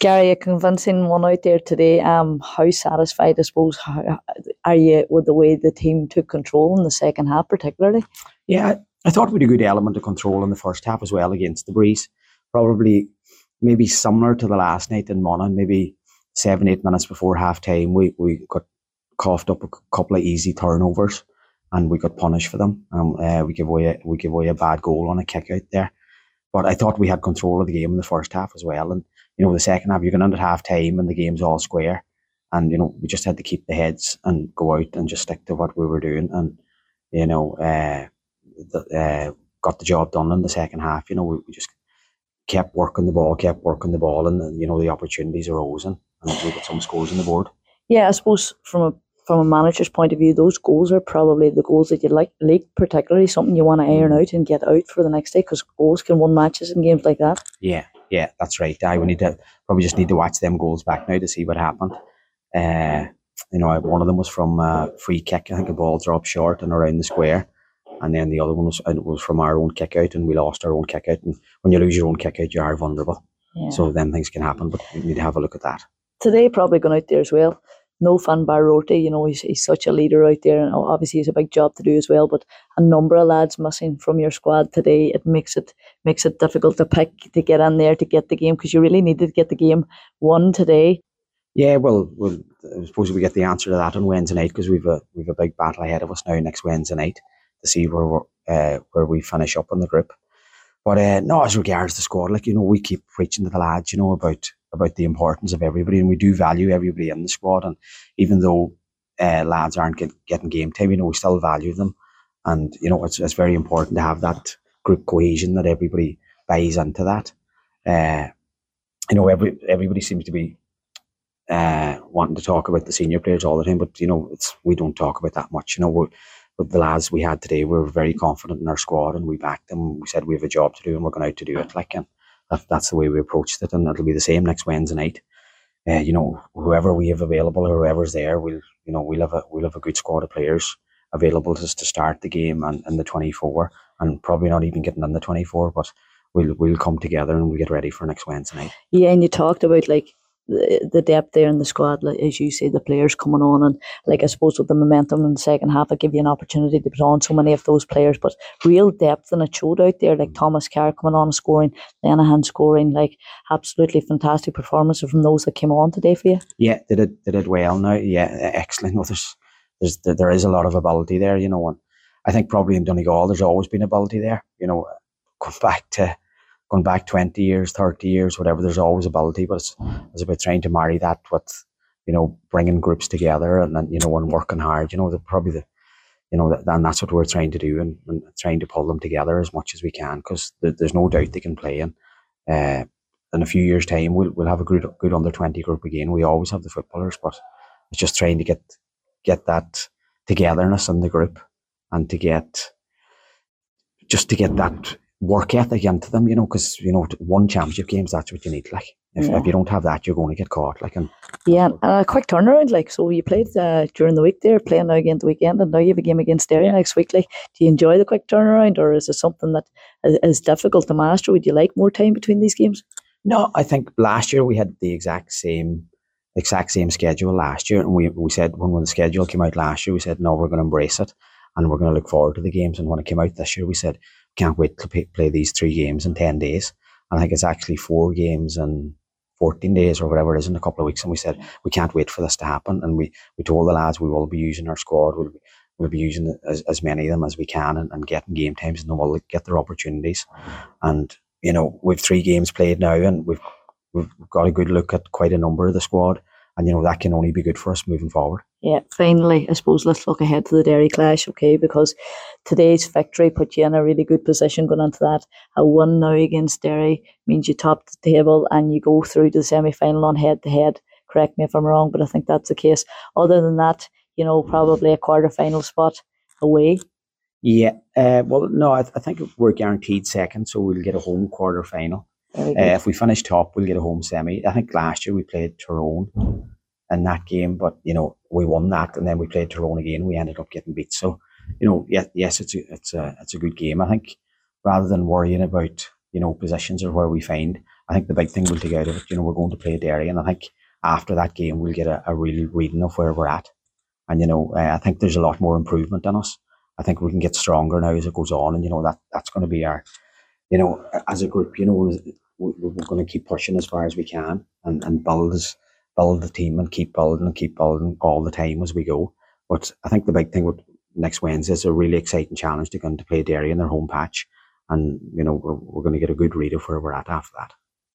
Gary, a convincing one out there today. How satisfied, I suppose, are you with the way the team took control in the second half, particularly? Yeah, I thought we had a good element of control in the first half as well against the Breeze. Probably maybe similar to the last night in Monaghan, maybe 7-8 minutes before half time, we got coughed up a couple of easy turnovers and we got punished for them. We gave away a bad goal on a kick out there. But I thought we had control of the game in the first half as well. And, the second half, you're going into half time and the game's all square. And, we just had to keep the heads and go out and just stick to what we were doing. And, got the job done in the second half. We just kept working the ball, and the opportunities arose and we got some scores on the board. Yeah, I suppose from a manager's point of view, those goals are probably the goals that you like, particularly something you want to iron out and get out for the next day, because goals can win matches in games like that. Yeah, that's right. We probably just need to watch them goals back now to see what happened. One of them was from a free kick. I think a ball dropped short and around the square. And then the other one was from our own kick out, and we lost our own kick out. And when you lose your own kick out, you are vulnerable. Yeah. So then things can happen, but you need to have a look at that. Today, probably going out there as well. No Finbar Rorty, he's such a leader out there, and obviously he's a big job to do as well. But a number of lads missing from your squad today, it makes it difficult to pick to get in there to get the game, because you really needed to get the game won today. Yeah, well, I suppose we get the answer to that on Wednesday night, because we've a big battle ahead of us now next Wednesday night to see where we finish up on the group. But no, as regards the squad, we keep preaching to the lads, about the importance of everybody, and we do value everybody in the squad. And even though lads aren't getting game time, we still value them. And it's very important to have that group cohesion, that everybody buys into that. Everybody seems to be wanting to talk about the senior players all the time, but we don't talk about that much. With the lads we had today, we were very confident in our squad, and we backed them. We said we have a job to do, and we're going out to do it. And that's the way we approached it, and it'll be the same next Wednesday night. Whoever we have available, or whoever's there, we'll have a good squad of players available to start the game and the 24, and probably not even getting in the 24, but we'll come together and we'll get ready for next Wednesday night. Yeah, and you talked about the depth there in the squad, as you say, the players coming on, and I suppose with the momentum in the second half, it give you an opportunity to put on so many of those players, but real depth, and it showed out there, Thomas Carr coming on and scoring, Lenihan scoring, absolutely fantastic performances from those that came on today for you. Yeah, they did well now. Yeah, excellent. There is a lot of ability there, and I think probably in Donegal there's always been ability there. Going back 20 years, 30 years, whatever, there's always ability, but it's about trying to marry that with, bringing groups together and then, and working hard, and that's what we're trying to do, and trying to pull them together as much as we can, because there's no doubt they can play. And in a few years' time, we'll have a good under 20 group again. We always have the footballers, but it's just trying to get that togetherness in the group, and to get that work ethic into them, because one championship games, that's what you need. If you don't have that, you're going to get caught. And a quick turnaround. So you played during the week there, playing now again the weekend, and now you have a game against Derry next week. Do you enjoy the quick turnaround, or is it something that is difficult to master? Would you like more time between these games? No, I think last year we had the exact same schedule last year, and we said when the schedule came out last year, we said no, we're going to embrace it, and we're going to look forward to the games. And when it came out this year, we said can't wait to play these 3 games in 10 days. And I think it's actually 4 games in 14 days or whatever it is in a couple of weeks. And we said, we can't wait for this to happen. And we told the lads we will be using our squad. We'll be using as many of them as we can, and getting game times, and then we'll get their opportunities. And, we've 3 games played now, and we've got a good look at quite a number of the squad. And, that can only be good for us moving forward. Yeah, finally, I suppose let's look ahead to the Derry clash, okay? Because today's victory put you in a really good position going into that. A win now against Derry means you top the table and you go through to the semi-final on head-to-head. Correct me if I'm wrong, but I think that's the case. Other than that, probably a quarter-final spot away. Yeah, well, no, I think we're guaranteed second, so we'll get a home quarter-final. If we finish top, we'll get a home semi. I think last year we played Tyrone in that game, but we won that, and then we played Tyrone again. We ended up getting beat. So yes, it's a good game. I think rather than worrying about positions or where we find, I think the big thing we'll take out of it, we're going to play Derry, and I think after that game we'll get a real reading of where we're at. And I think there's a lot more improvement in us. I think we can get stronger now as it goes on, and that's going to be our, as a group, we're going to keep pushing as far as we can, and build the team and keep building all the time as we go. But I think the big thing with next Wednesday is a really exciting challenge to go to play Derry in their home patch, and we're going to get a good read of where we're at after that.